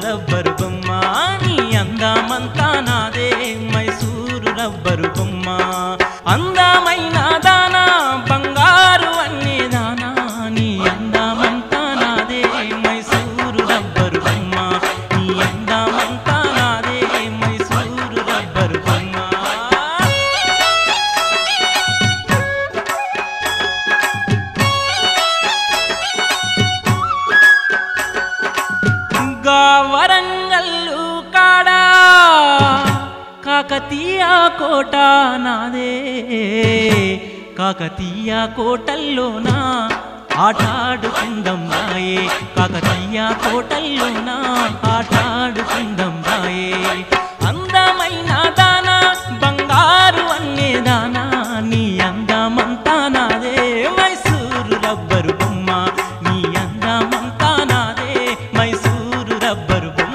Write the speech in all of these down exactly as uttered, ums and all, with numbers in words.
rubber బొమ్మ నీ అందమంతా నాదే మైసూరు రబ్బరు బొమ్మ అందమైన దానా బంగారు అన్ని దానా నీ అందమంతా నాదే మైసూరు రబ్బరు బొమ్మ నీ అందమంతా నాదే మైసూరు రబ్బరు బొమ్మ గా వరంగల్లు కాడా కాకతీయ కోట నాదే కాకతీయ కోటల్లోనా ఆటాడుకుందం రాయే కాకతీయ కోటల్లోనా ఆటాడుకుందం రాయే అందమైన దానా బంగారు అన్నే దానా నీ అందమంతా నాదే మైసూరు రబ్బరు బొమ్మ నీ అందమంతా నాదే మైసూరు రబ్బరు బొమ్మ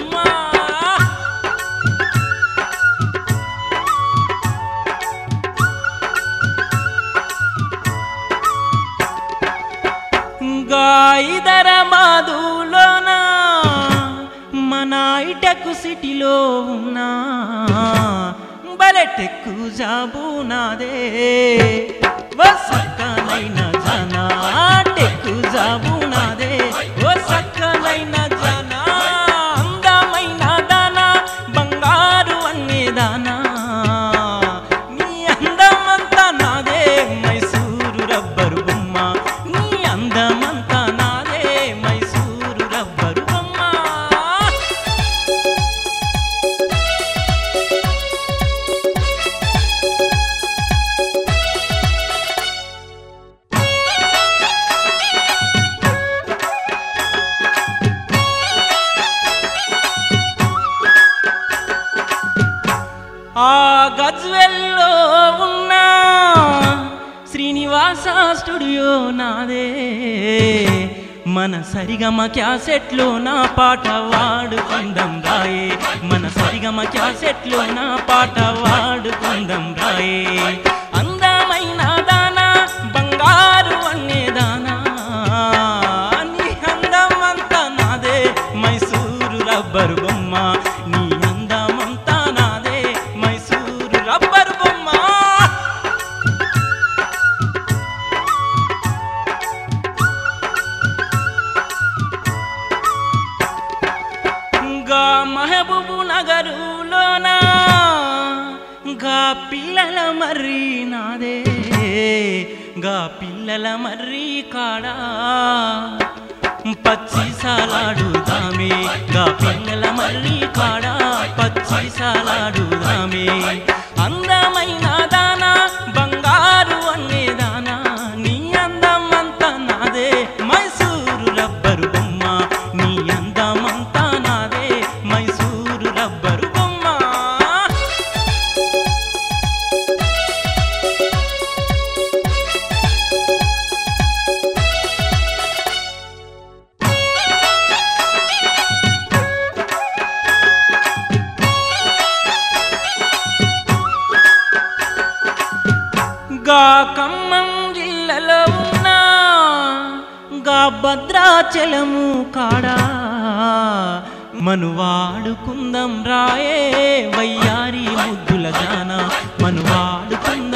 గాయిదర మాధులోనా మన ఐటెక్ సిటీలో ఉన్నా బలెటెక్కు జాబు నాదే ఓ సక్కనైన జనా టెక్కు జాబు నాదే ఓ సక్కనైన జనా అందమైన దానా బంగారు అన్నే దానా నీ అందమంతా నాదే మైసూరు రబ్బరు బొమ్మ నీ అందమంతా నాదే మైసూరు రబ్బరు బొమ్మ ఆ గజ్వెల్లో ఉన్నా శ్రీనివాస స్టూడియో నాదే మన సరిగమ క్యాసెట్లో నా పాట వాడుకుందం రాయే మన సరిగమ క్యాసెట్లో నా పాట వాడుకుందం రాయే అందమైన దానా బంగారు అన్నే దానా నీ అందమంతా నాదే మైసూరు రబ్బరు బొమ్మ నీ అందమంతా నాదే మైసూరు రబ్బరు బొమ్మ గా మహబూబు నగరులోనా గా పిల్లల మర్రి నాదే గా పిల్లల మర్రి కాడా పచ్చి సాలాడుదామే గా పిల్లల మర్రి కాడా పచ్చి సాలాడుదామే అందమైన దానా బంగారు అన్నే దానా నీ అందమంతా నాదే మైసూరు రబ్బరు బొమ్మ నీ అందమంతా నాదే మైసూరు రబ్బరు బొమ్మ గా ఖమ్మం జిల్లాలో ఉన్నా గా భద్రాచలము కాడా మనువాడుకుందం రాయే వయ్యారి ముద్దుల జానా మనువాడుకుందం